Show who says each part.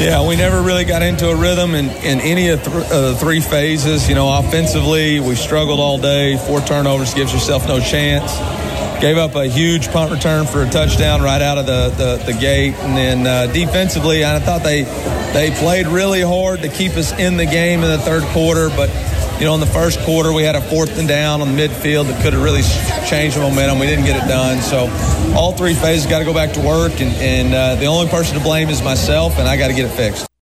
Speaker 1: Yeah, we never really got into a rhythm in any of the three phases. You know, offensively, we struggled all day. 4 turnovers gives yourself no chance. Gave up a huge punt return for a touchdown right out of the gate. And then defensively, I thought they played really hard to keep us in the game in the third quarter. But, you know, in the first quarter, we had a 4th and down on the midfield that could have really changed the momentum. We didn't get it done. So all three phases got to go back to work. And the only person to blame is myself, and I got to get it fixed.